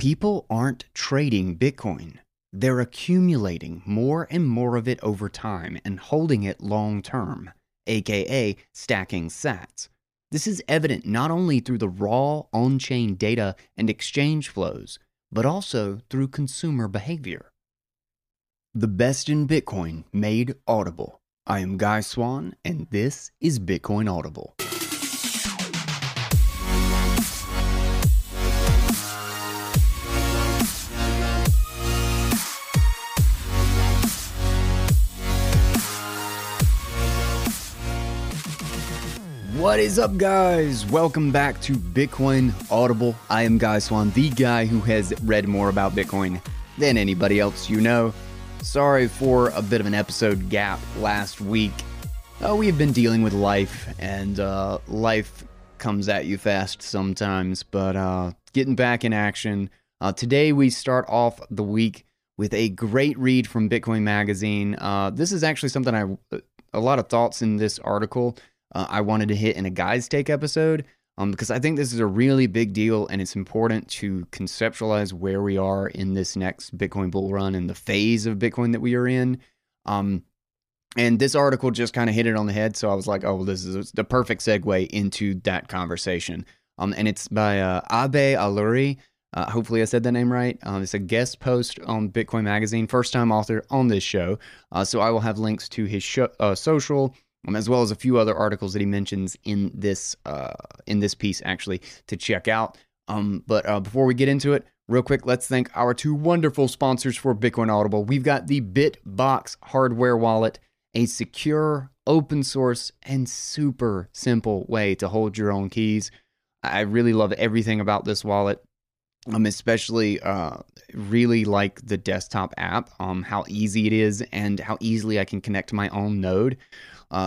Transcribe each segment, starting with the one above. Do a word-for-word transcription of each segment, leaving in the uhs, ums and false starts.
People aren't trading Bitcoin. They're accumulating more and more of it over time and holding it long term, aka stacking sats. This is evident not only through the raw on-chain data and exchange flows, but also through consumer behavior. The best in Bitcoin made audible. I am Guy Swan, and this is Bitcoin Audible. What is up, guys? Welcome back to Bitcoin Audible. I am Guy Swan, the guy who has read more about Bitcoin than anybody else you know. Sorry for a bit of an episode gap last week. Uh, we have been dealing with life, and uh, life comes at you fast sometimes, but uh, getting back in action. Uh, today we start off the week with a great read from Bitcoin Magazine. Uh, this is actually something I, a lot of thoughts in this article Uh, I wanted to hit in a Guy's Take episode um, because I think this is a really big deal, and it's important to conceptualize where we are in this next Bitcoin bull run and the phase of Bitcoin that we are in. Um, and this article just kind of hit it on the head, so I was like, oh, well, this is the perfect segue into that conversation. Um, and it's by uh, Abe Aluri. Uh, hopefully I said that name right. Um, it's a guest post on Bitcoin Magazine, first-time author on this show. Uh, so I will have links to his show, uh, social, Um, as well as a few other articles that he mentions in this uh, in this piece, actually, to check out. Um, but uh, before we get into it, real quick, let's thank our two wonderful sponsors for Bitcoin Audible. We've got the BitBox hardware wallet, a secure, open source, and super simple way to hold your own keys. I really love everything about this wallet. Um, especially uh, really like the desktop app, um, how easy it is and how easily I can connect to my own node. Uh,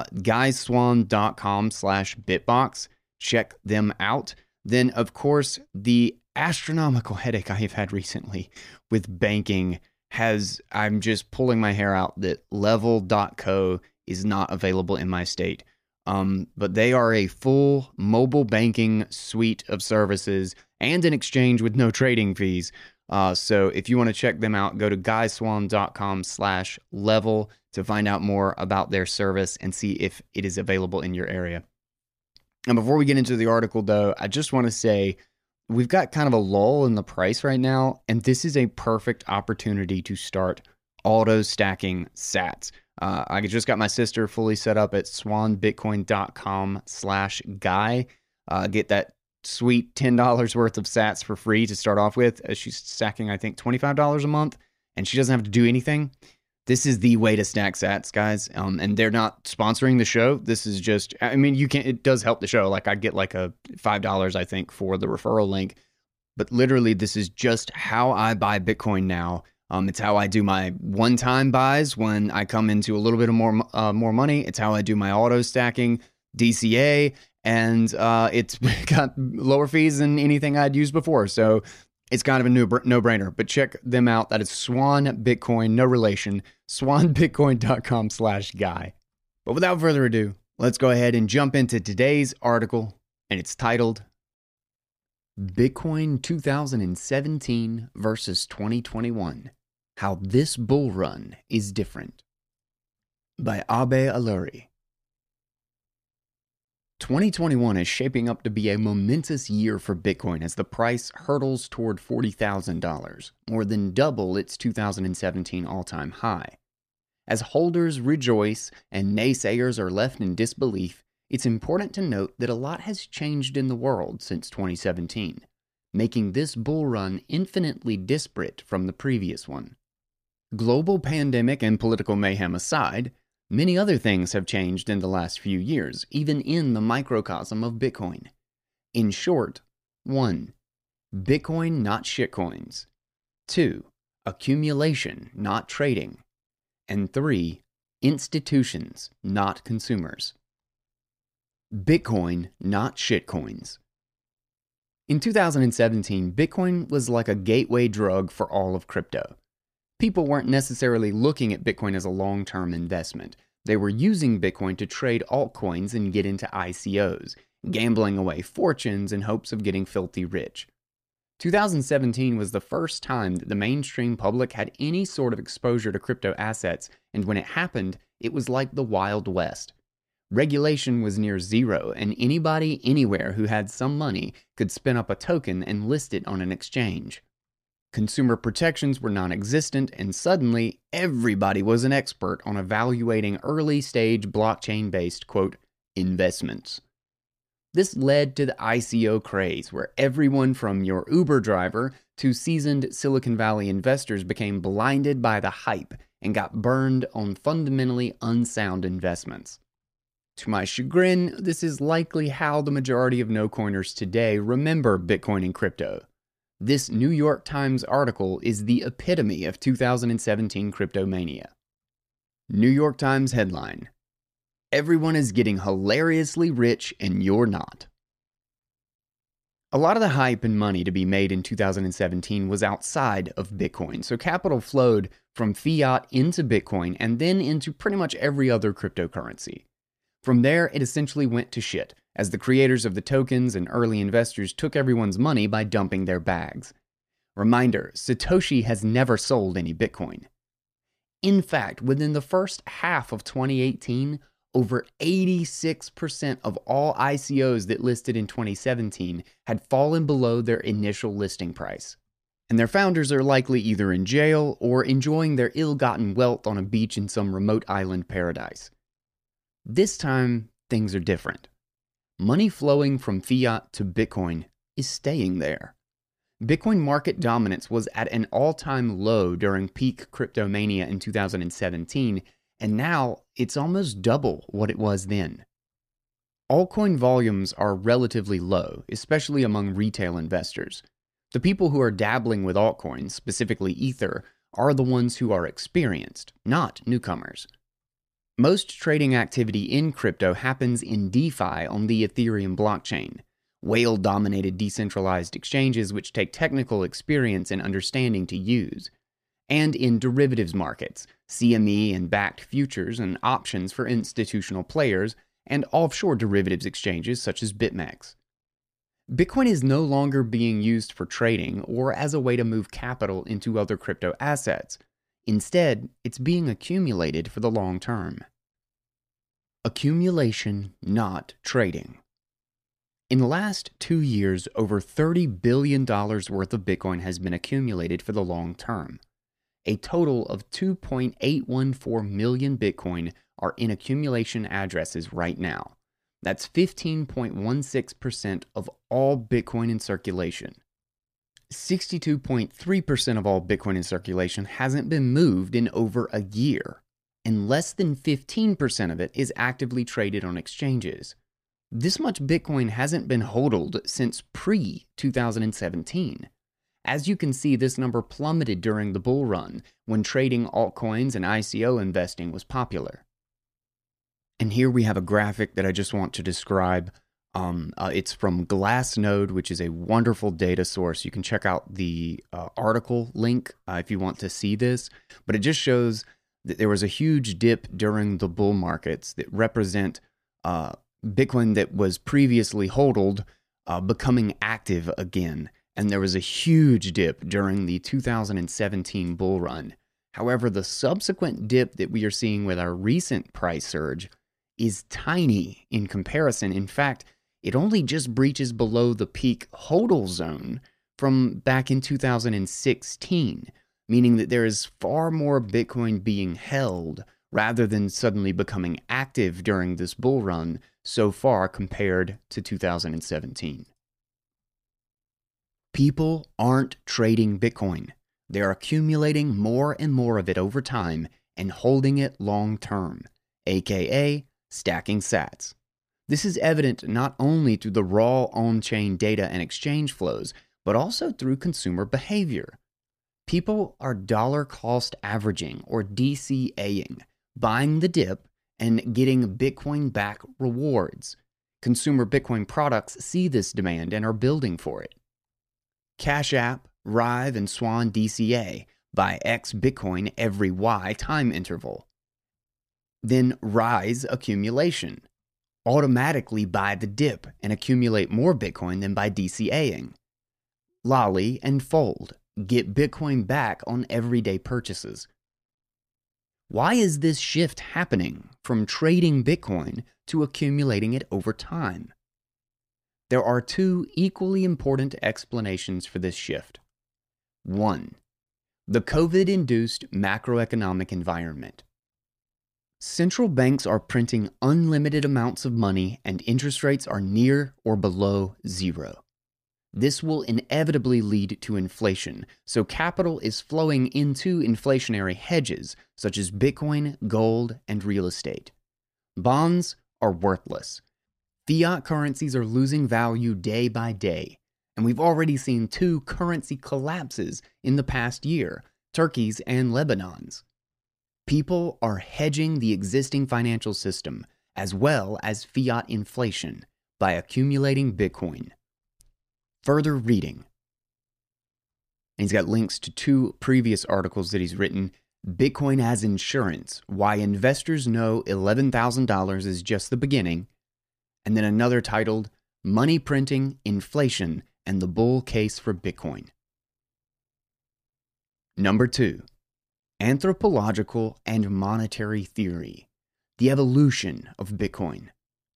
guyswan.com slash bitbox. Check them out. Then, of course, the astronomical headache I have had recently with banking has, I'm just pulling my hair out that level dot co is not available in my state. Um, but they are a full mobile banking suite of services and an exchange with no trading fees. Uh, so if you want to check them out, go to guyswan.com slash level to find out more about their service and see if it is available in your area. And before we get into the article, though, I just want to say we've got kind of a lull in the price right now, and this is a perfect opportunity to start auto stacking sats. Uh, I just got my sister fully set up at swanbitcoin.com slash guy. Uh, get that sweet ten dollars worth of sats for free to start off with. As she's stacking, I think, twenty-five dollars a month, and she doesn't have to do anything. This is the way to stack sats, guys. Um, and they're not sponsoring the show. This is just, I mean, you can, it does help the show. Like I get like a five dollars, I think, for the referral link. But literally, this is just how I buy Bitcoin now. Um, it's how I do my one-time buys when I come into a little bit of more uh, more money. It's how I do my auto stacking, D C A, and uh, it's got lower fees than anything I'd used before. So it's kind of a new no-brainer. But check them out. That is Swan Bitcoin, no relation, swanbitcoin.com slash guy. But without further ado, let's go ahead and jump into today's article, and it's titled Bitcoin two thousand seventeen versus twenty twenty-one. How this bull run is different. By Abe Aluri. twenty twenty-one is shaping up to be a momentous year for Bitcoin as the price hurdles toward forty thousand dollars, more than double its two thousand seventeen all-time high. As holders rejoice and naysayers are left in disbelief, it's important to note that a lot has changed in the world since twenty seventeen, making this bull run infinitely disparate from the previous one. Global pandemic and political mayhem aside, many other things have changed in the last few years, even in the microcosm of Bitcoin. In short, one. Bitcoin not shitcoins. two. Accumulation, not trading. And three. Institutions, not consumers. Bitcoin not shitcoins. In two thousand seventeen, Bitcoin was like a gateway drug for all of crypto. People weren't necessarily looking at Bitcoin as a long-term investment. They were using Bitcoin to trade altcoins and get into I C Os, gambling away fortunes in hopes of getting filthy rich. two thousand seventeen was the first time that the mainstream public had any sort of exposure to crypto assets, and when it happened, it was like the Wild West. Regulation was near zero, and anybody anywhere who had some money could spin up a token and list it on an exchange. Consumer protections were non-existent, and suddenly everybody was an expert on evaluating early-stage blockchain-based, quote, investments. This led to the I C O craze, where everyone from your Uber driver to seasoned Silicon Valley investors became blinded by the hype and got burned on fundamentally unsound investments. To my chagrin, this is likely how the majority of no-coiners today remember Bitcoin and crypto. This New York Times article is the epitome of two thousand seventeen cryptomania. New York Times headline: Everyone is getting hilariously rich and you're not. A lot of the hype and money to be made in two thousand seventeen was outside of Bitcoin, so capital flowed from fiat into Bitcoin and then into pretty much every other cryptocurrency. From there, it essentially went to shit, as the creators of the tokens and early investors took everyone's money by dumping their bags. Reminder, Satoshi has never sold any Bitcoin. In fact, within the first half of twenty eighteen, over eighty-six percent of all I C Os that listed in twenty seventeen had fallen below their initial listing price. And their founders are likely either in jail or enjoying their ill-gotten wealth on a beach in some remote island paradise. This time, things are different. Money flowing from fiat to Bitcoin is staying there. Bitcoin market dominance was at an all-time low during peak cryptomania in two thousand seventeen, and now it's almost double what it was then. Altcoin volumes are relatively low, especially among retail investors. The people who are dabbling with altcoins, specifically Ether, are the ones who are experienced, not newcomers. Most trading activity in crypto happens in DeFi on the Ethereum blockchain, whale-dominated decentralized exchanges which take technical experience and understanding to use, and in derivatives markets, C M E and backed futures and options for institutional players, and offshore derivatives exchanges such as BitMEX. Bitcoin is no longer being used for trading or as a way to move capital into other crypto assets. Instead, it's being accumulated for the long term. Accumulation, not trading. In the last two years, over thirty billion dollars worth of Bitcoin has been accumulated for the long term. A total of two point eight one four million Bitcoin are in accumulation addresses right now. That's fifteen point one six percent of all Bitcoin in circulation. sixty-two point three percent of all Bitcoin in circulation hasn't been moved in over a year, and less than fifteen percent of it is actively traded on exchanges. This much Bitcoin hasn't been hodled since pre two thousand seventeen. As you can see, this number plummeted during the bull run, when trading altcoins and I C O investing was popular. And here we have a graphic that I just want to describe. Um, uh, it's from Glassnode, which is a wonderful data source. You can check out the uh, article link uh, if you want to see this. But it just shows that there was a huge dip during the bull markets that represent uh, Bitcoin that was previously hodled uh, becoming active again. And there was a huge dip during the two thousand seventeen bull run. However, the subsequent dip that we are seeing with our recent price surge is tiny in comparison. In fact, it only just breaches below the peak hodl zone from back in two thousand sixteen, meaning that there is far more Bitcoin being held rather than suddenly becoming active during this bull run so far compared to two thousand seventeen. People aren't trading Bitcoin. They're accumulating more and more of it over time and holding it long term, aka stacking sats. This is evident not only through the raw on-chain data and exchange flows, but also through consumer behavior. People are dollar cost averaging, or D C A-ing, buying the dip and getting Bitcoin back rewards. Consumer Bitcoin products see this demand and are building for it. Cash App, Rive, and Swan D C A buy X Bitcoin every Y time interval. Then Rise accumulation, automatically buy the dip and accumulate more Bitcoin than by D C A-ing. Lolly and Fold get Bitcoin back on everyday purchases. Why is this shift happening from trading Bitcoin to accumulating it over time? There are two equally important explanations for this shift. One, the COVID-induced macroeconomic environment. Central banks are printing unlimited amounts of money and interest rates are near or below zero. This will inevitably lead to inflation, so capital is flowing into inflationary hedges such as Bitcoin, gold, and real estate. Bonds are worthless. Fiat currencies are losing value day by day, and we've already seen two currency collapses in the past year, Turkey's and Lebanon's. People are hedging the existing financial system as well as fiat inflation by accumulating Bitcoin. Further reading. And he's got links to two previous articles that he's written. Bitcoin as Insurance, Why Investors Know eleven thousand dollars is Just the Beginning. And then another titled, Money Printing, Inflation, and the Bull Case for Bitcoin. Number two, Anthropological and Monetary Theory, the Evolution of Bitcoin.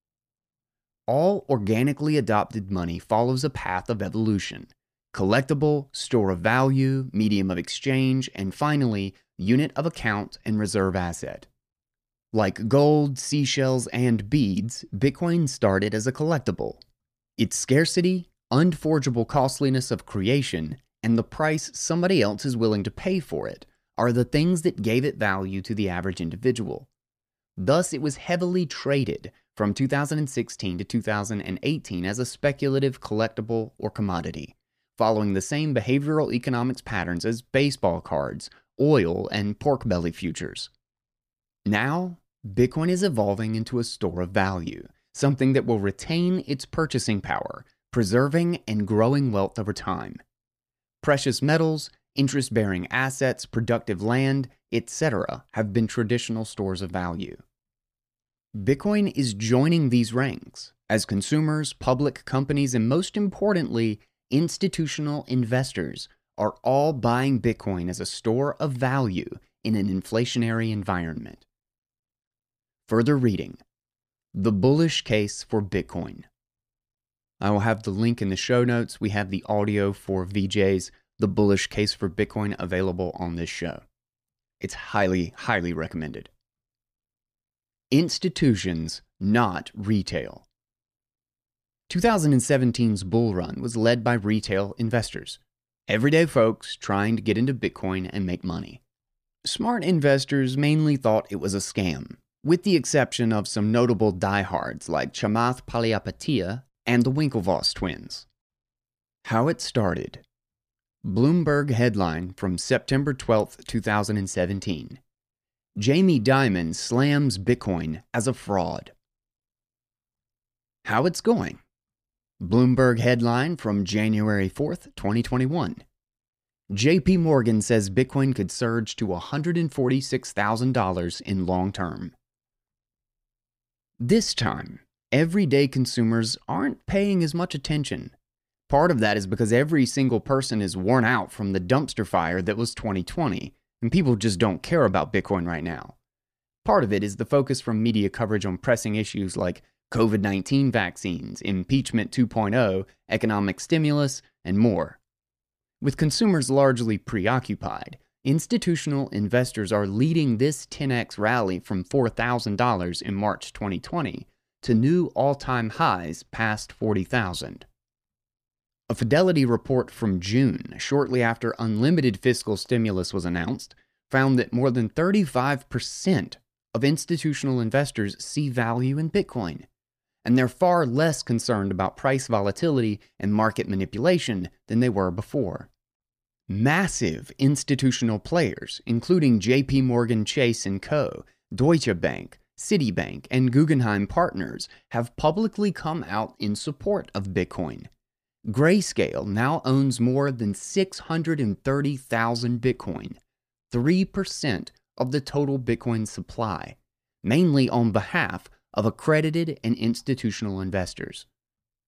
All organically adopted money follows a path of evolution: collectible, store of value, medium of exchange, and finally, unit of account and reserve asset. Like gold, seashells, and beads, Bitcoin started as a collectible. Its scarcity, unforgeable costliness of creation, and the price somebody else is willing to pay for it are the things that gave it value to the average individual. Thus, it was heavily traded from two thousand sixteen to two thousand eighteen as a speculative collectible or commodity, following the same behavioral economics patterns as baseball cards, oil, and pork belly futures. Now, Bitcoin is evolving into a store of value, something that will retain its purchasing power, preserving and growing wealth over time. Precious metals, interest-bearing assets, productive land, et cetera have been traditional stores of value. Bitcoin is joining these ranks as consumers, public companies, and most importantly, institutional investors are all buying Bitcoin as a store of value in an inflationary environment. Further reading. The Bullish Case for Bitcoin. I will have the link in the show notes. We have the audio for V J's The Bullish Case for Bitcoin available on this show. It's highly, highly recommended. Institutions, not retail. twenty seventeen's bull run was led by retail investors, everyday folks trying to get into Bitcoin and make money. Smart investors mainly thought it was a scam, with the exception of some notable diehards like Chamath Palihapitiya and the Winklevoss twins. How it started. Bloomberg headline from September twelfth, two thousand seventeen. Jamie Dimon slams Bitcoin as a fraud. How it's going. Bloomberg headline from January fourth, twenty twenty-one. J P Morgan says Bitcoin could surge to one hundred forty-six thousand dollars in long term. This time, everyday consumers aren't paying as much attention. Part of that is because every single person is worn out from the dumpster fire that was twenty twenty, and people just don't care about Bitcoin right now. Part of it is the focus from media coverage on pressing issues like COVID nineteen vaccines, impeachment two point oh, economic stimulus, and more. With consumers largely preoccupied, institutional investors are leading this ten x rally from four thousand dollars in March twenty twenty to new all-time highs past forty thousand dollars. A Fidelity report from June, shortly after unlimited fiscal stimulus was announced, found that more than thirty-five percent of institutional investors see value in Bitcoin, and they're far less concerned about price volatility and market manipulation than they were before. Massive institutional players, including J P Morgan Chase and Co., Deutsche Bank, Citibank, and Guggenheim Partners, have publicly come out in support of Bitcoin. Grayscale now owns more than six hundred thirty thousand Bitcoin, three percent of the total Bitcoin supply, mainly on behalf of accredited and institutional investors.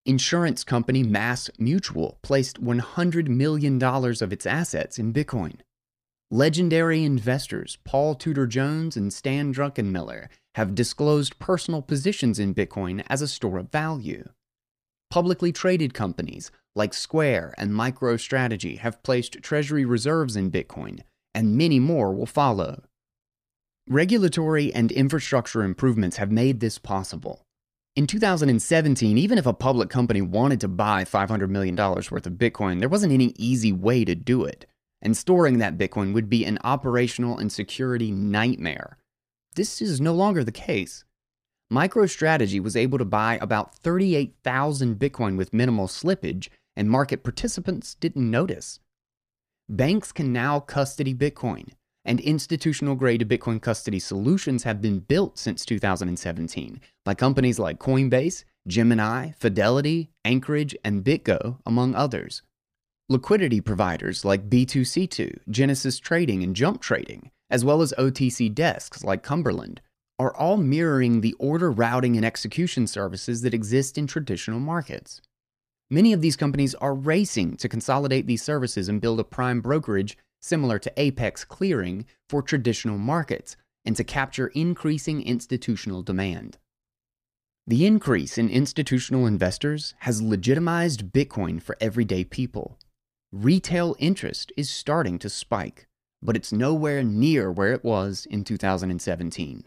Insurance company Mass Mutual placed one hundred million dollars of its assets in Bitcoin. Legendary investors Paul Tudor Jones and Stan Druckenmiller have disclosed personal positions in Bitcoin as a store of value. Publicly traded companies like Square and MicroStrategy have placed treasury reserves in Bitcoin, and many more will follow. Regulatory and infrastructure improvements have made this possible. In two thousand seventeen, even if a public company wanted to buy five hundred million dollars worth of Bitcoin, there wasn't any easy way to do it, and storing that Bitcoin would be an operational and security nightmare. This is no longer the case. MicroStrategy was able to buy about thirty-eight thousand Bitcoin with minimal slippage, and market participants didn't notice. Banks can now custody Bitcoin, and institutional-grade Bitcoin custody solutions have been built since two thousand seventeen by companies like Coinbase, Gemini, Fidelity, Anchorage, and BitGo, among others. Liquidity providers like B two C two, Genesis Trading, and Jump Trading, as well as O T C desks like Cumberland, are all mirroring the order routing and execution services that exist in traditional markets. Many of these companies are racing to consolidate these services and build a prime brokerage similar to Apex Clearing for traditional markets and to capture increasing institutional demand. The increase in institutional investors has legitimized Bitcoin for everyday people. Retail interest is starting to spike, but it's nowhere near where it was in two thousand seventeen.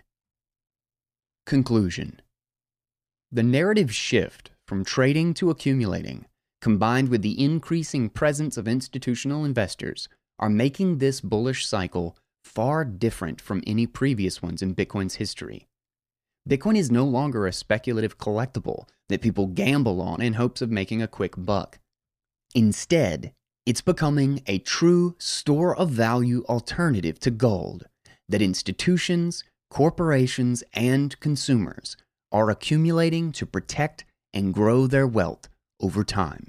Conclusion. The narrative shift from trading to accumulating, combined with the increasing presence of institutional investors, are making this bullish cycle far different from any previous ones in Bitcoin's history. Bitcoin is no longer a speculative collectible that people gamble on in hopes of making a quick buck. Instead, it's becoming a true store of value alternative to gold that institutions, corporations, and consumers are accumulating to protect and grow their wealth over time.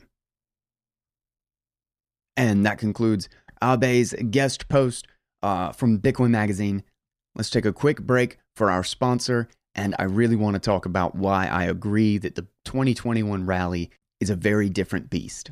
And that concludes Abe's guest post uh, from Bitcoin Magazine. Let's take a quick break for our sponsor, and I really want to talk about why I agree that the twenty twenty-one rally is a very different beast.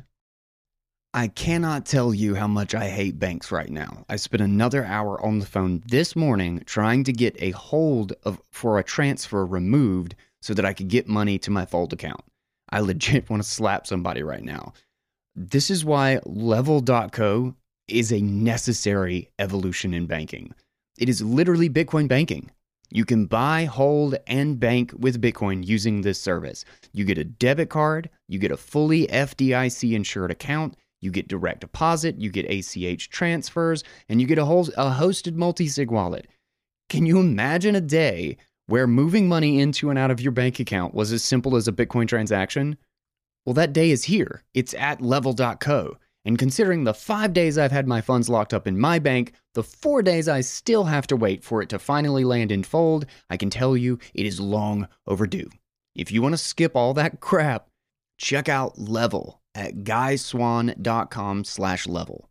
I cannot tell you how much I hate banks right now. I spent another hour on the phone this morning trying to get a hold of for a transfer removed so that I could get money to my Fold account. I legit want to slap somebody right now. This is why Level dot co is a necessary evolution in banking. It is literally Bitcoin banking. You can buy, hold, and bank with Bitcoin using this service. You get a debit card, you get a fully F D I C insured account, you get direct deposit, you get A C H transfers, and you get a, whole, a hosted multi-sig wallet. Can you imagine a day where moving money into and out of your bank account was as simple as a Bitcoin transaction? Well, that day is here. It's at Level dot co. And considering the five days I've had my funds locked up in my bank, the four days I still have to wait for it to finally land in Fold, I can tell you it is long overdue. If you want to skip all that crap, check out Level at guyswan.com slash level.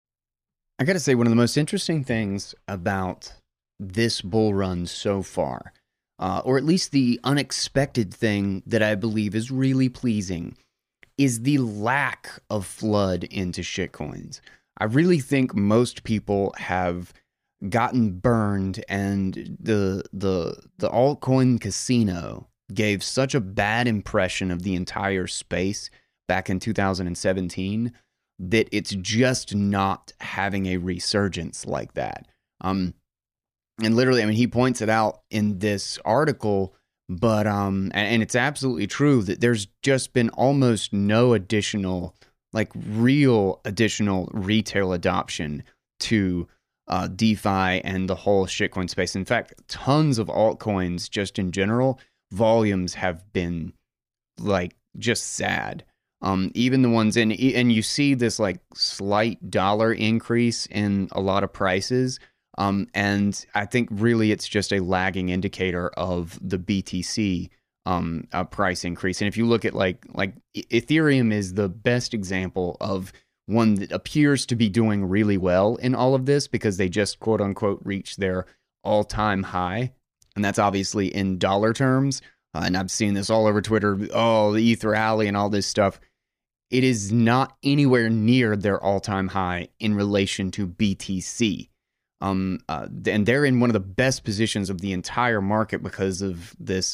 I gotta say, one of the most interesting things about this bull run so far, uh, or at least the unexpected thing that I believe is really pleasing, is the lack of flood into shitcoins. I really think most people have gotten burned, and the the the altcoin casino gave such a bad impression of the entire space back in two thousand seventeen that it's just not having a resurgence like that. Um, and literally, I mean, he points it out in this article. But, um, and, and it's absolutely true that there's just been almost no additional, like real additional retail adoption to uh, DeFi and the whole shitcoin space. In fact, tons of altcoins just in general, volumes have been like just sad. Um, even the ones in, and you see this like slight dollar increase in a lot of prices. Um, and I think really it's just a lagging indicator of the B T C um, uh, price increase. And if you look at like like Ethereum is the best example of one that appears to be doing really well in all of this because they just quote unquote reached their all-time high. And that's obviously in dollar terms. uh, and I've seen this all over Twitter, oh, the E T H rally and all this stuff. It is not anywhere near their all-time high in relation to B T C. Um, uh, and they're in one of the best positions of the entire market because of this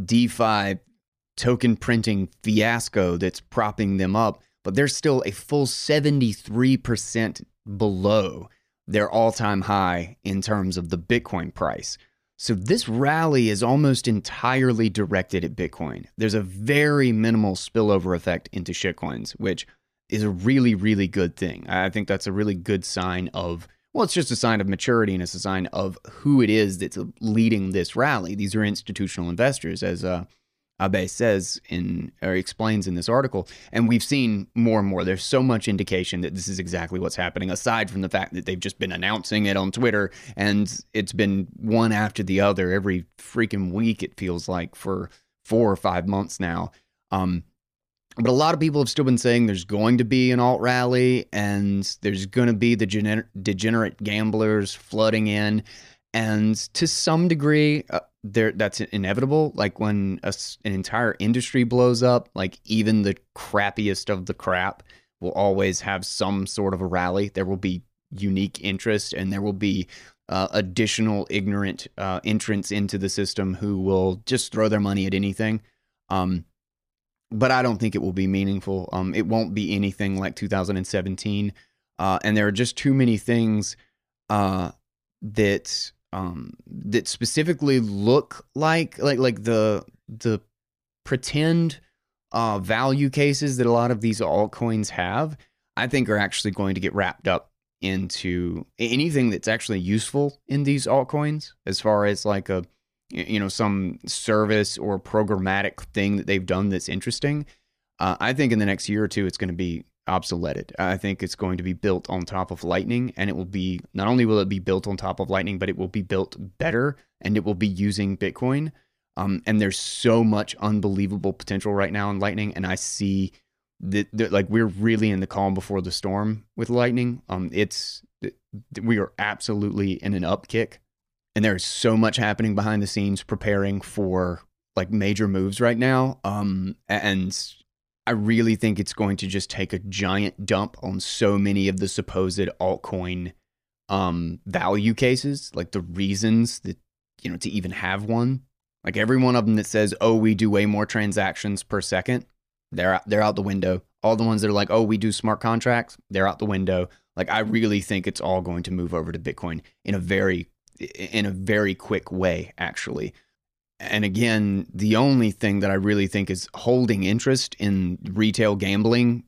DeFi token printing fiasco that's propping them up. But they're still a full seventy-three percent below their all-time high in terms of the Bitcoin price. So this rally is almost entirely directed at Bitcoin. There's a very minimal spillover effect into shitcoins, which is a really, really good thing. I think that's a really good sign of, well, it's just a sign of maturity, and it's a sign of who it is that's leading this rally. These are institutional investors, as uh, Abe says in, or explains in this article. And we've seen more and more. There's so much indication that this is exactly what's happening, aside from the fact that they've just been announcing it on Twitter, and it's been one after the other every freaking week, it feels like, for four or five months now. Um, but a lot of people have still been saying there's going to be an alt rally, and there's going to be the gener- degenerate gamblers flooding in. And to some degree, uh, there that's inevitable. Like when a, an entire industry blows up, like even the crappiest of the crap will always have some sort of a rally. There will be unique interest, and there will be uh, additional ignorant uh, entrants into the system who will just throw their money at anything. Um, but I don't think it will be meaningful. Um, it won't be anything like two thousand seventeen. Uh, and there are just too many things uh, that... Um, that specifically look like like like the the pretend uh, value cases that a lot of these altcoins have, I think are actually going to get wrapped up into anything that's actually useful in these altcoins, as far as like a you know some service or programmatic thing that they've done that's interesting. Uh, I think in the next year or two, it's going to be obsoleted. I think it's going to be built on top of Lightning, and it will be, not only will it be built on top of Lightning, but it will be built better, and it will be using Bitcoin. Um, and there's so much unbelievable potential right now in Lightning, and I see that, that like we're really in the calm before the storm with Lightning. Um, it's we are absolutely in an upkick, and there's so much happening behind the scenes preparing for like major moves right now. Um, and I really think it's going to just take a giant dump on so many of the supposed altcoin um, value cases, like the reasons that, you know, to even have one. Like every one of them that says, oh, we do way more transactions per second, they're out, they're out the window. All the ones that are like, oh, we do smart contracts, they're out the window. Like I really think it's all going to move over to Bitcoin in a very, in a very quick way, actually. And again, the only thing that I really think is holding interest in retail gambling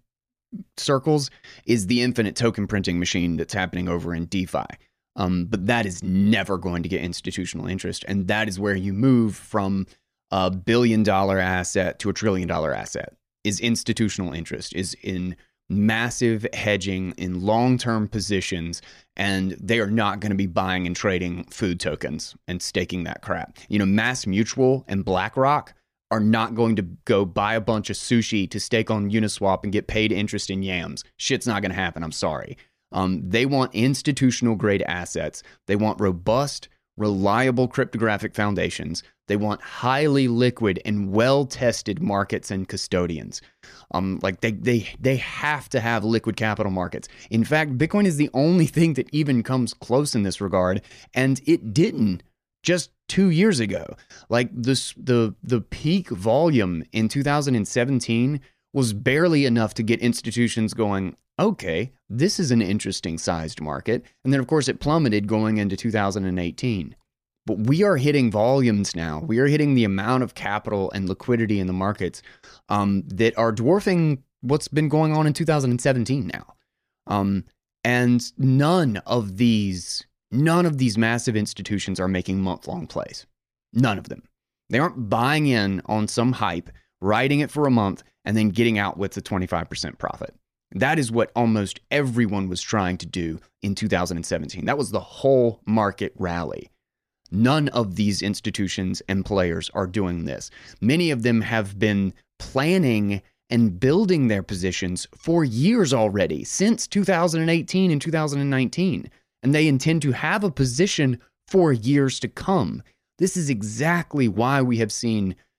circles is the infinite token printing machine that's happening over in DeFi. Um, but that is never going to get institutional interest. And that is where you move from a billion dollar asset to a trillion dollar asset, is institutional interest, is in massive hedging in long-term positions, and they are not going to be buying and trading food tokens and staking that crap. You know, Mass Mutual and BlackRock are not going to go buy a bunch of sushi to stake on Uniswap and get paid interest in yams. Shit's not going to happen. I'm sorry. Um, they want institutional grade assets. They want robust, reliable cryptographic foundations. They want highly liquid and well-tested markets and custodians. Um, like they they they have to have liquid capital markets. In fact, Bitcoin is the only thing that even comes close in this regard, and it didn't just two years ago. Like this, the the peak volume in two thousand seventeen was barely enough to get institutions going, okay, this is an interesting sized market. And then, of course, it plummeted going into two thousand eighteen. But we are hitting volumes now. We are hitting the amount of capital and liquidity in the markets um, that are dwarfing what's been going on in two thousand seventeen now. Um, and none of these, none of these massive institutions are making month-long plays. None of them. They aren't buying in on some hype, riding it for a month, and then getting out with a twenty-five percent profit. That is what almost everyone was trying to do in two thousand seventeen. That was the whole market rally. None of these institutions and players are doing this. Many of them have been planning and building their positions for years already, since two thousand eighteen and two thousand nineteen. And they intend to have a position for years to come. This is exactly why we have seen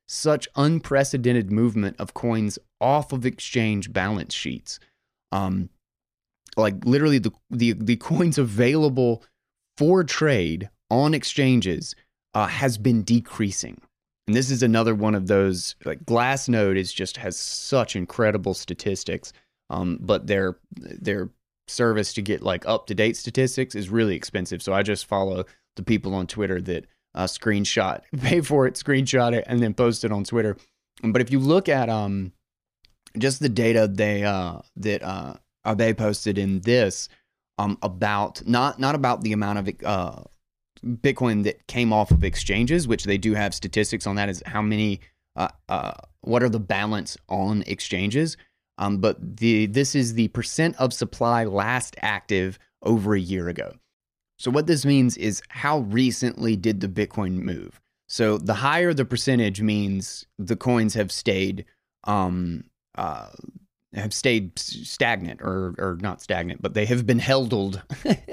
such unprecedented movement of coins off of exchange balance sheets. Um, like literally the, the, the coins available for trade on exchanges uh, has been decreasing. And this is another one of those, like Glassnode is just has such incredible statistics, um, but their their service to get like up-to-date statistics is really expensive. So I just follow the people on Twitter that uh, screenshot, pay for it, screenshot it, and then post it on Twitter. But if you look at um, just the data they uh, that uh, Abe posted in this um, about, not, not about the amount of uh, Bitcoin that came off of exchanges, which they do have statistics on that, is how many, uh, uh, what are the balance on exchanges. Um, but the this is the percent of supply last active over a year ago. So what this means is how recently did the Bitcoin move? So the higher the percentage means the coins have stayed um, uh, have stayed stagnant, or or not stagnant, but they have been held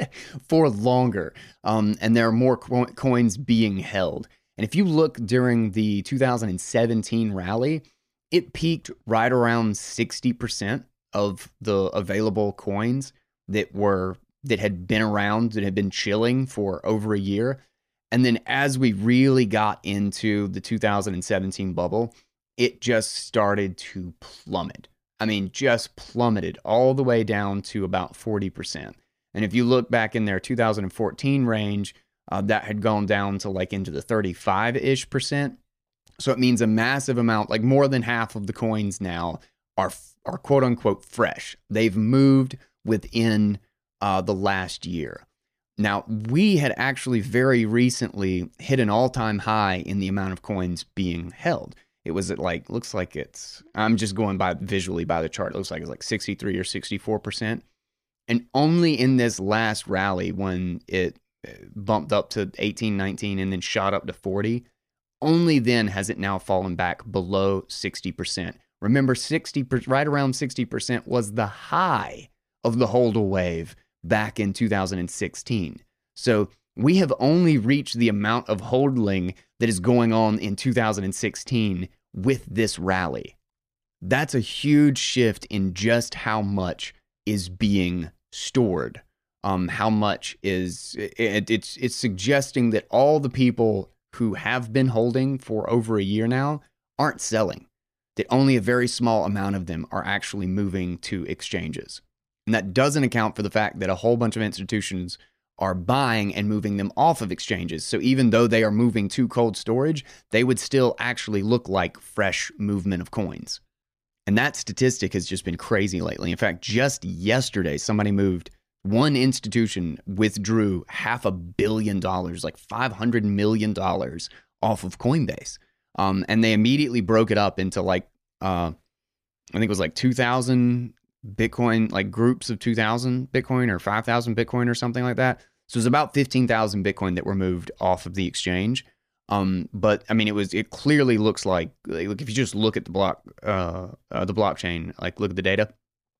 for longer, um, and there are more co- coins being held. And if you look during the two thousand seventeen rally, it peaked right around sixty percent of the available coins that were that had been around, that had been chilling for over a year. And then as we really got into the two thousand seventeen bubble, it just started to plummet. I mean, just plummeted all the way down to about forty percent. And if you look back in their two thousand fourteen range, uh, that had gone down to like into the thirty-five-ish percent. So it means a massive amount, like more than half of the coins now are are quote unquote fresh. They've moved within uh, the last year. Now, we had actually very recently hit an all-time high in the amount of coins being held. It was at like, looks like it's, I'm just going by visually by the chart. It looks like it's like sixty-three or sixty-four percent. And only in this last rally, when it bumped up to eighteen, nineteen, and then shot up to forty, only then has it now fallen back below sixty percent. Remember, sixty right around sixty percent was the high of the HODL wave back in two thousand sixteen. So we have only reached the amount of hodling that is going on in two thousand sixteen with this rally. That's a huge shift in just how much is being stored. Um, how much is it, it's it's suggesting that all the people who have been holding for over a year now aren't selling, that only a very small amount of them are actually moving to exchanges. And that doesn't account for the fact that a whole bunch of institutions are buying and moving them off of exchanges. So even though they are moving to cold storage, they would still actually look like fresh movement of coins. And that statistic has just been crazy lately. In fact, just yesterday, somebody moved, one institution withdrew half a billion dollars, like five hundred million dollars off of Coinbase. Um, and they immediately broke it up into like, uh, I think it was like two thousand Bitcoin, like groups of two thousand Bitcoin or five thousand Bitcoin or something like that. So it was about fifteen thousand Bitcoin that were moved off of the exchange. Um, but I mean, it was, it clearly looks like, like if you just look at the block, uh, uh, the blockchain, like look at the data,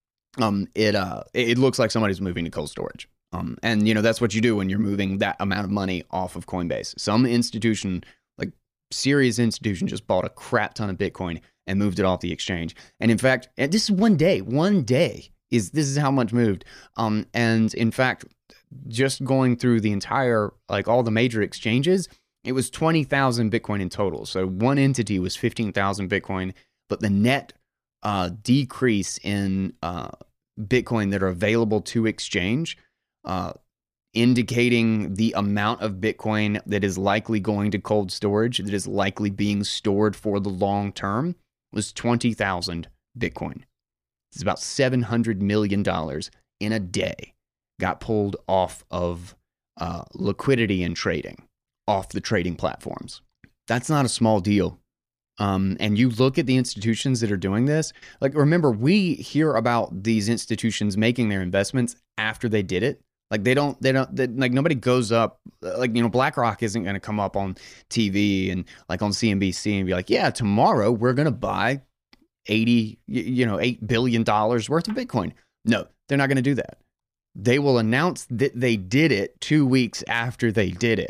um, it, uh, it looks like somebody's moving to cold storage. Um, and you know, that's what you do when you're moving that amount of money off of Coinbase. Some institution, like serious institution, just bought a crap ton of Bitcoin and moved it off the exchange. And in fact, this is one day, one day is, this is how much moved. Um, and in fact, just going through the entire, like all the major exchanges, it was twenty thousand Bitcoin in total. So one entity was fifteen thousand Bitcoin, but the net uh, decrease in uh, Bitcoin that are available to exchange, uh, indicating the amount of Bitcoin that is likely going to cold storage, that is likely being stored for the long term, was twenty thousand Bitcoin. It's about seven hundred million dollars in a day got pulled off of uh, liquidity and trading, off the trading platforms. That's not a small deal. Um, and you look at the institutions that are doing this, like remember, we hear about these institutions making their investments after they did it. Like they don't, they don't, they, like nobody goes up, like, you know, BlackRock isn't going to come up on T V and like on C N B C and be like, yeah, tomorrow we're going to buy eighty, you know, eight billion dollars worth of Bitcoin. No, they're not going to do that. They will announce that they did it two weeks after they did it.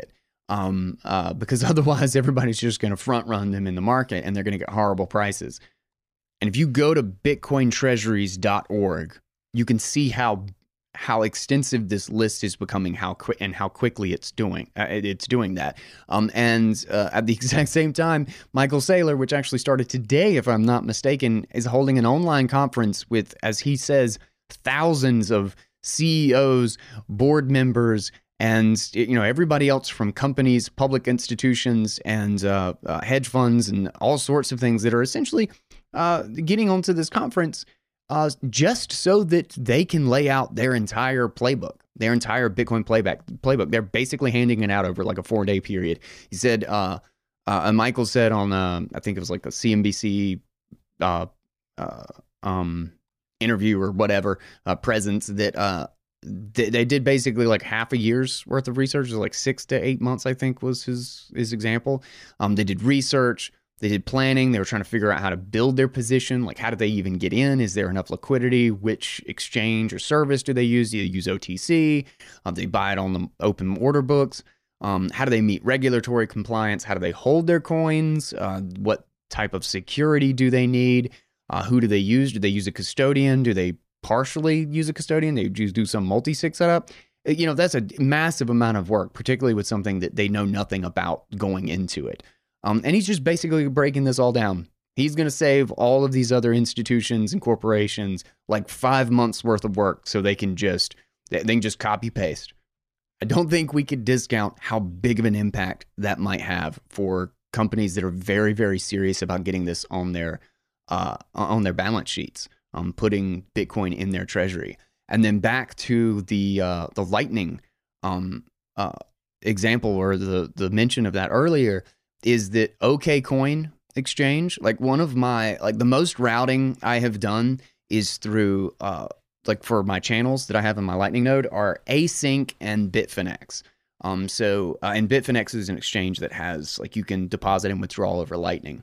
um, uh, because otherwise everybody's just going to front run them in the market and they're going to get horrible prices. And if you go to bitcoin treasuries dot org, you can see how how extensive this list is becoming, how quick and how quickly it's doing uh, it's doing that. Um, and uh, at the exact same time, Michael Saylor, which actually started today, if I'm not mistaken, is holding an online conference with, as he says, thousands of C E Os, board members, and you know everybody else from companies, public institutions, and uh, uh, hedge funds, and all sorts of things that are essentially uh, getting onto this conference uh, just so that they can lay out their entire playbook, their entire Bitcoin playback playbook. They're basically handing it out over like a four day period. He said, uh, uh, Michael said on, uh, I think it was like a C N B C uh, uh, um, interview or whatever, uh, presence that uh, th- they did basically like half a year's worth of research. It was like six to eight months, I think was his, his example. Um, they did research. They did planning. They were trying to figure out how to build their position. Like, how do they even get in? Is there enough liquidity? Which exchange or service do they use? Do they use O T C? Um, do they buy it on the open order books? Um, how do they meet regulatory compliance? How do they hold their coins? Uh, what type of security do they need? Uh, who do they use? Do they use a custodian? Do they partially use a custodian? They do do some multi-sig setup? You know, that's a massive amount of work, particularly with something that they know nothing about going into it. Um, and he's just basically breaking this all down. He's going to save all of these other institutions and corporations like five months worth of work so they can just they can just copy paste. I don't think we could discount how big of an impact that might have for companies that are very, very serious about getting this on their uh, on their balance sheets, um, putting Bitcoin in their treasury. And then back to the uh, the Lightning um, uh, example, or the the mention of that earlier, is that OKCoin exchange, like one of my, like the most routing I have done is through, uh, like for my channels that I have in my Lightning node are Async and Bitfinex. Um, so, uh, and Bitfinex is an exchange that has, like, you can deposit and withdraw over Lightning.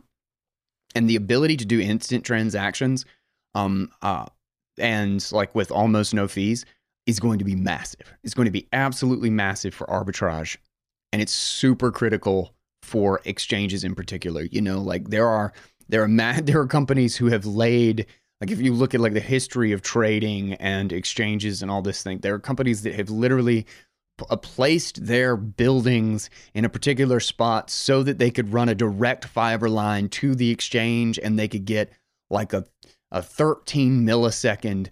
And the ability to do instant transactions, um, uh, and like with almost no fees, is going to be massive. It's going to be absolutely massive for arbitrage. And it's super critical for exchanges in particular. You know, like there are there are ma- there are companies who have laid, like if you look at like the history of trading and exchanges and all this thing, there are companies that have literally p- placed their buildings in a particular spot so that they could run a direct fiber line to the exchange, and they could get like a a thirteen millisecond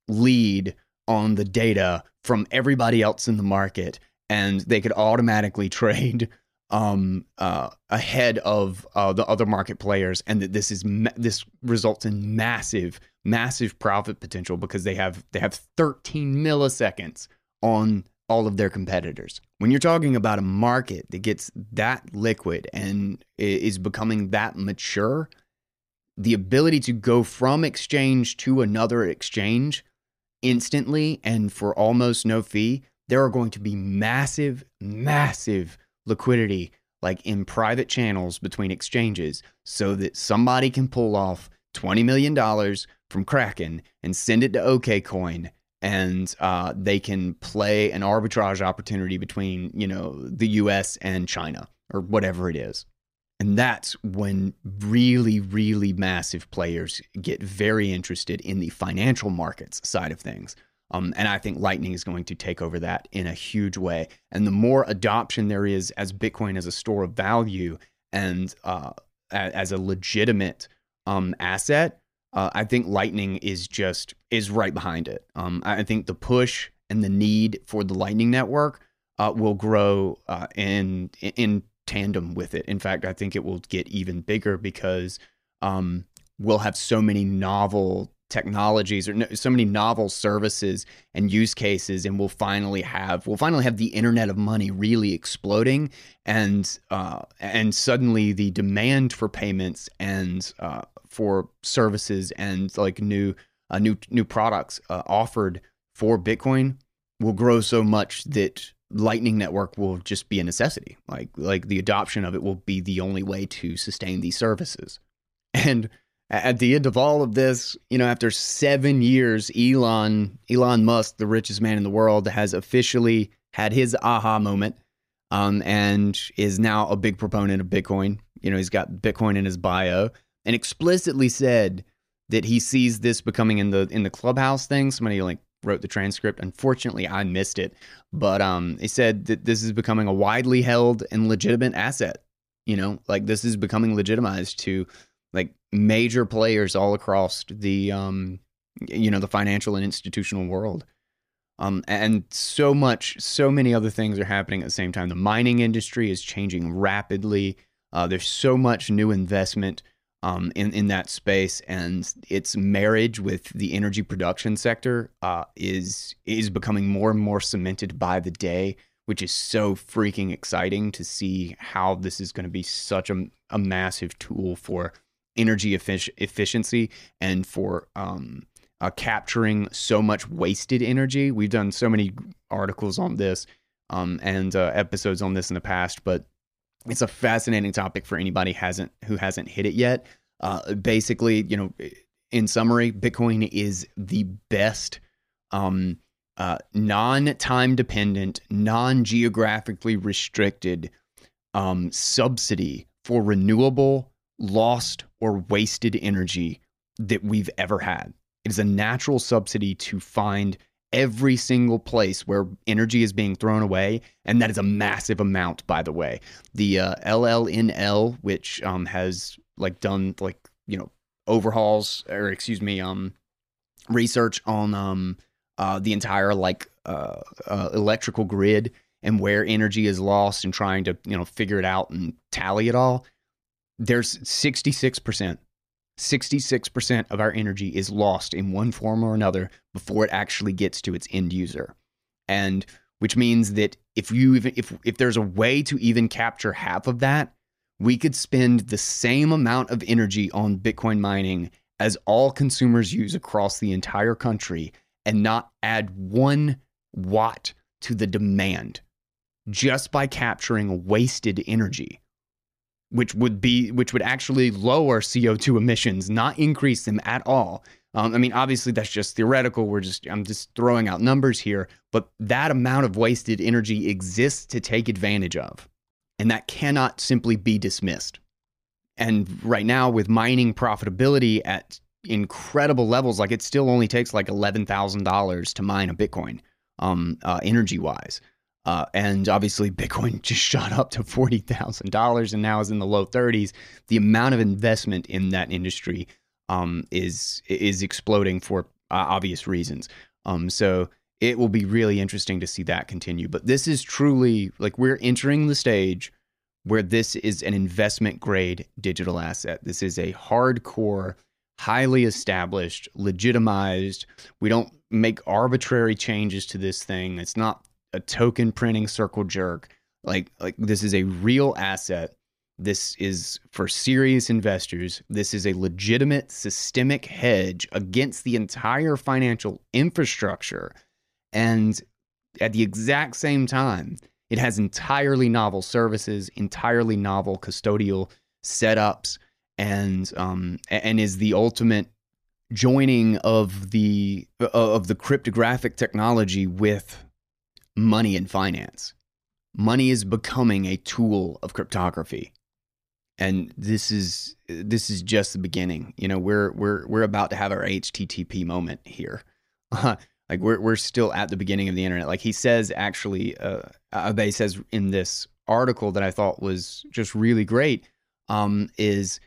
lead on the data from everybody else in the market, and they could automatically trade um uh ahead of uh the other market players, and that this is ma- this results in massive massive profit potential because they have they have thirteen milliseconds on all of their competitors. When you're talking about a market that gets that liquid and is becoming that mature, the ability to go from exchange to another exchange instantly and for almost no fee, there are going to be massive massive liquidity, like in private channels between exchanges, so that somebody can pull off twenty million dollars from Kraken and send it to OKCoin, and uh, they can play an arbitrage opportunity between, you know, the U S and China or whatever it is. And that's when really, really massive players get very interested in the financial markets side of things. Um, and I think Lightning is going to take over that in a huge way. And the more adoption there is as Bitcoin as a store of value and uh, as a legitimate um, asset, uh, I think Lightning is just is right behind it. Um, I think the push and the need for the Lightning Network uh, will grow uh, in in tandem with it. In fact, I think it will get even bigger because um, we'll have so many novel technologies or no, so many novel services and use cases, and we'll finally have we'll finally have the internet of money really exploding, and uh, and suddenly the demand for payments and uh, for services and like new uh, new new products uh, offered for Bitcoin will grow so much that Lightning Network will just be a necessity. Like like the adoption of it will be the only way to sustain these services. And at the end of all of this, you know, after seven years, Elon, Elon Musk, the richest man in the world, has officially had his aha moment. um, and is now a big proponent of Bitcoin. You know, he's got Bitcoin in his bio and explicitly said that he sees this becoming in the in the Clubhouse thing. Somebody like wrote the transcript. Unfortunately, I missed it, but um, he said that this is becoming a widely held and legitimate asset. You know, like this is becoming legitimized to like major players all across the um, you know, the financial and institutional world. Um, and so much, so many other things are happening at the same time. The mining industry is changing rapidly. Uh, there's so much new investment um, in, in that space, and its marriage with the energy production sector uh, is is becoming more and more cemented by the day, which is so freaking exciting to see how this is going to be such a, a massive tool for energy effic- efficiency and for um, uh, capturing so much wasted energy. We've done so many articles on this um, and uh, episodes on this in the past, but it's a fascinating topic for anybody hasn't who hasn't hit it yet. Uh, basically, you know, in summary, Bitcoin is the best um, uh, non-time dependent, non-geographically restricted um, subsidy for renewable, lost, or wasted energy that we've ever had. It is a natural subsidy to find every single place where energy is being thrown away, and that is a massive amount, by the way. The uh, L L N L, which um, has like done like you know overhauls or excuse me um research on um uh the entire like uh, uh electrical grid and where energy is lost and trying to you know figure it out and tally it all. There's sixty-six percent sixty-six percent of our energy is lost in one form or another before it actually gets to its end user. And which means that if you even if if there's a way to even capture half of that, we could spend the same amount of energy on Bitcoin mining as all consumers use across the entire country and not add one watt to the demand just by capturing wasted energy, which would be which would actually lower C O two emissions, not increase them at all. Um, I mean, obviously that's just theoretical. We're just I'm just throwing out numbers here, but that amount of wasted energy exists to take advantage of. And that cannot simply be dismissed. And right now, with mining profitability at incredible levels, like it still only takes like eleven thousand dollars to mine a Bitcoin, um, uh, energy-wise. Uh, and obviously, Bitcoin just shot up to forty thousand dollars and now is in the low thirties. The amount of investment in that industry um, is is exploding for uh, obvious reasons. Um, so it will be really interesting to see that continue. But this is truly like we're entering the stage where this is an investment grade digital asset. This is a hardcore, highly established, legitimized. We don't make arbitrary changes to this thing. It's not a token printing circle jerk. Like, like this is a real asset. This is for serious investors. This is a legitimate systemic hedge against the entire financial infrastructure. And at the exact same time, it has entirely novel services, entirely novel custodial setups, and um, and is the ultimate joining of the of the cryptographic technology with money and finance. Money is becoming a tool of cryptography, and this is this is just the beginning. You know, we're we're we're about to have our H T T P moment here. Like we're we're still at the beginning of the internet. Like he says, actually, uh, Abe says in this article that I thought was just really great, um, is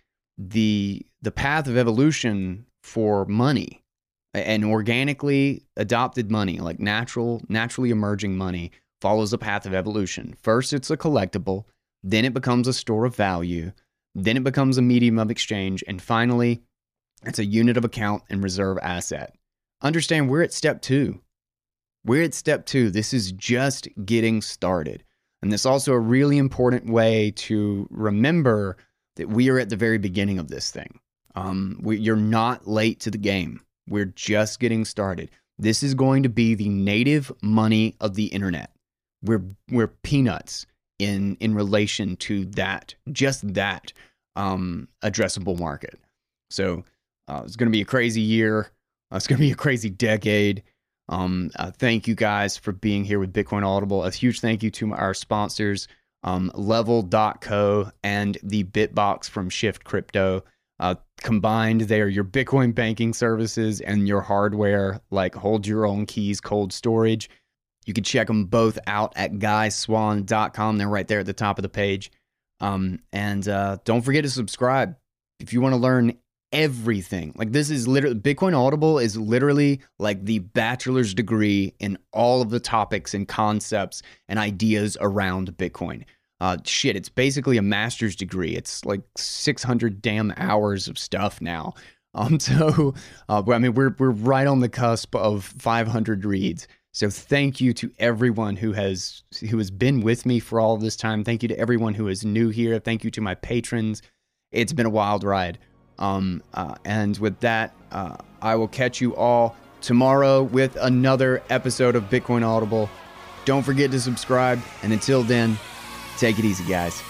the the path of evolution for money and organically adopted money, like natural, naturally emerging money, follows a path of evolution. First, it's a collectible, then it becomes a store of value, then it becomes a medium of exchange, and finally, it's a unit of account and reserve asset. Understand, we're at step two. We're at step two. This is just getting started. And this is also a really important way to remember that we are at the very beginning of this thing. Um, we, you're not late to the game. We're just getting started. This is going to be the native money of the internet. We're we're peanuts in in relation to that, just that um, addressable market. So uh, it's going to be a crazy year. Uh, it's going to be a crazy decade. Um, uh, thank you guys for being here with Bitcoin Audible. A huge thank you to our sponsors, um, Level dot co and the Bitbox from Shift Crypto. Uh, combined, they are your Bitcoin banking services and your hardware, like hold your own keys, cold storage. You can check them both out at guy swan dot com. They're right there at the top of the page. Um, and uh, don't forget to subscribe if you want to learn everything. Like this is literally, Bitcoin Audible is literally like the bachelor's degree in all of the topics and concepts and ideas around Bitcoin. Uh, shit, it's basically a master's degree. It's like six hundred damn hours of stuff now. Um, so, uh, I mean, we're we're right on the cusp of five hundred reads. So thank you to everyone who has who has been with me for all this time. Thank you to everyone who is new here. Thank you to my patrons. It's been a wild ride. Um, uh, and with that, uh, I will catch you all tomorrow with another episode of Bitcoin Audible. Don't forget to subscribe. And until then, take it easy, guys.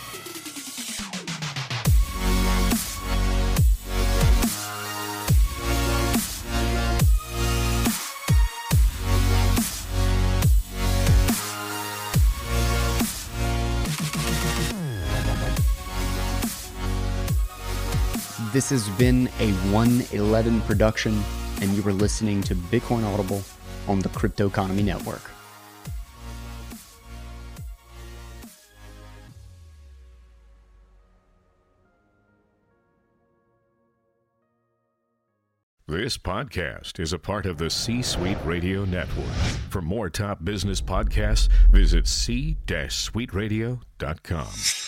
This has been a one eleven production, and you were listening to Bitcoin Audible on the Crypto Economy Network. This podcast is a part of the C-Suite Radio Network. For more top business podcasts, visit c suite radio dot com.